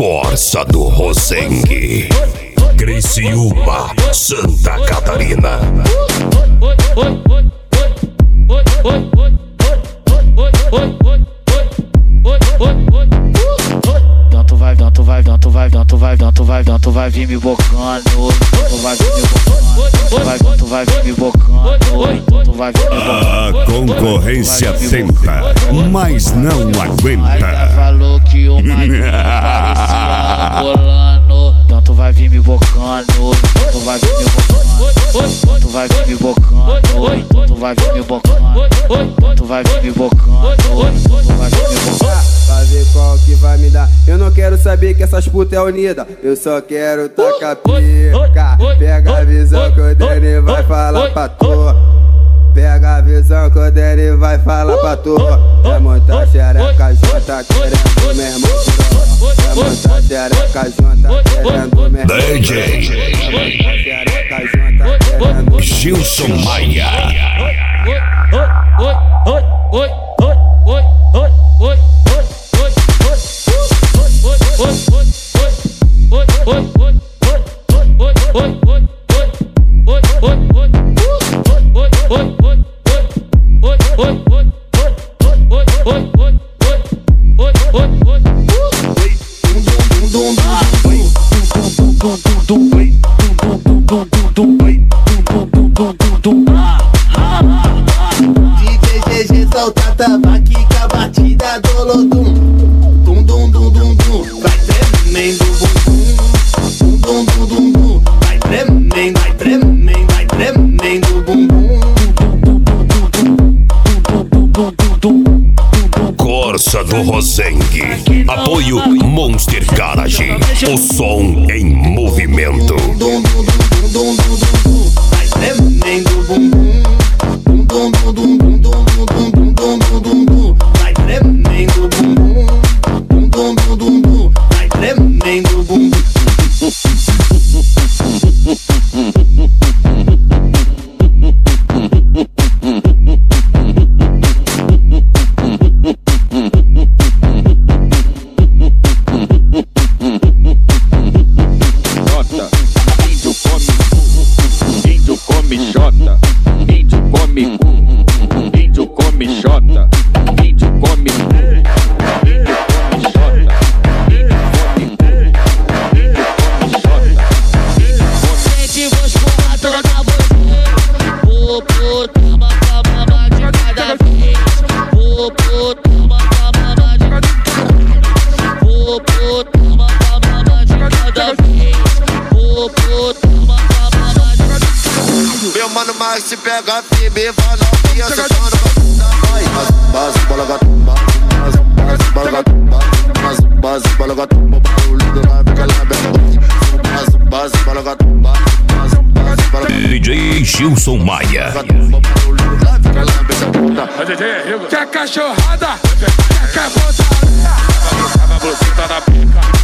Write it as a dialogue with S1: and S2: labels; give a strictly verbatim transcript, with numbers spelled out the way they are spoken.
S1: Corsa do Rosengue, Criciúma, Santa Catarina.
S2: Tanto vai, tanto vai, tanto vai, tanto vai, tanto vai, tanto vai vir me bocando. Tanto vai vir me bocando. Tanto vai, tanto vai vir me bocando. Tanto vai vir me bocando.
S1: A concorrência tenta, mas não aguenta.
S2: Falou que o marido parecia angolano. Tanto vai vir me bocando. Tanto vai vir me bocando. Tanto vai vir me bocando. Tanto vai vir me bocando. Tanto vai vir me bocando. Tanto vai vir me bocando.
S3: Fazer qual que vai me dar. Eu não quero saber que essas putas é unida. Eu só quero tacar pica. Pega a visão que o Dani vai falar pra tu. Pega a visão que o Dani vai falar pra tu. Vai montar xereca junta querendo meu irmão. Vai montar xereca junta querendo meu irmão.
S1: D J Gilson Maia.
S2: Oi, oi, oi, oi, oi, oi, oi.
S4: D J G G solta tabaco com a batida do Lodum. Dum dum dum dum dum, vai tremendo bumbum. Dum dum dum dum, vai tremendo, vai tremendo, vai tremendo bumbum.
S1: Corsa do Rosengue, apoio Monster Garage, o som em movimento.
S4: Dum dum dum dum dum dum, vai tremendo bumbum. Dum dum dum dum dum dum dum dum dum dum, vai tremendo bumbum. Dum dum dum dum dum, vai tremendo bumbum.
S5: Índio come xota, índio come cu, índio come xota, índio come cu, índio come xota, índio come cu, índio come xota, índio come.
S2: Gente, vou escolar toda você. Vou botar uma mamama de cada vez. Vou botar uma mamama de cada vez. Vou botar uma mamama de cada vez. Vou botar uma mamama de cada vez.
S4: Meu mano Max se pega firme, vai novinha, sentando pra puta. Vai, mas, bola gatumba, mas, mas, bola gatumba, mas, mas, bola gatumba, barulho do lado, que ela bebe. Mas, mas, bola gatumba, mas, mas, bola gatumba.
S1: D J Gilson Maia.
S6: Quer cachorrada? Quer botar? Tava você tá na pica.